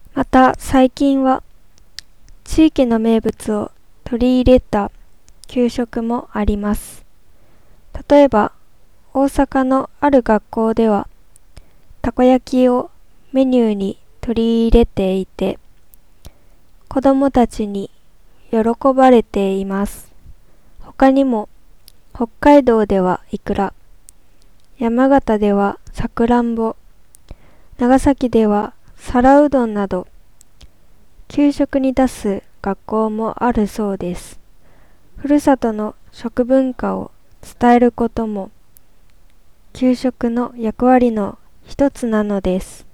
また最近は地域の名物を取り入れた給食もあります。例えば大阪のある学校ではたこ焼きをメニューに取り入れていて、子どもたちに喜ばれています。他にも北海道ではいくら、山形ではさくらんぼ、長崎では皿うどんなど給食に出す学校もあるそうです。ふるさとの食文化を伝えることも給食の役割の一つなのです。